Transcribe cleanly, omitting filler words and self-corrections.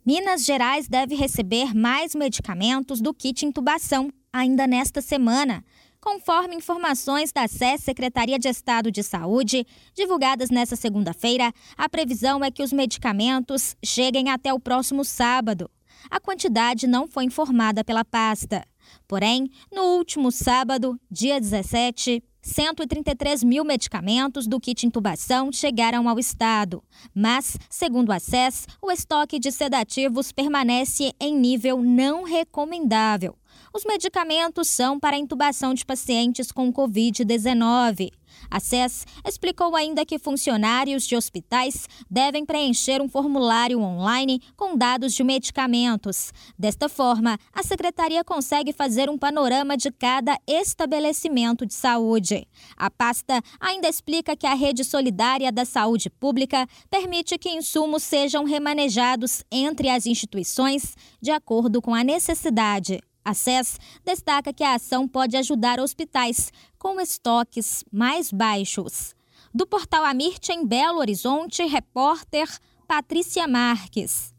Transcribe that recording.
Minas Gerais deve receber mais medicamentos do kit intubação ainda nesta semana. Conforme informações da SES, Secretaria de Estado de Saúde, divulgadas nesta segunda-feira, a previsão é que os medicamentos cheguem até o próximo sábado. A quantidade não foi informada pela pasta. Porém, no último sábado, dia 17, 133 mil medicamentos do kit intubação chegaram ao estado. Mas, segundo a SES, o estoque de sedativos permanece em nível não recomendável. Os medicamentos são para a intubação de pacientes com Covid-19. A SES explicou ainda que funcionários de hospitais devem preencher um formulário online com dados de medicamentos. Desta forma, a secretaria consegue fazer um panorama de cada estabelecimento de saúde. A pasta ainda explica que a Rede Solidária da Saúde Pública permite que insumos sejam remanejados entre as instituições de acordo com a necessidade. A SES destaca que a ação pode ajudar hospitais com estoques mais baixos. Do portal Amirte, em Belo Horizonte, repórter Patrícia Marques.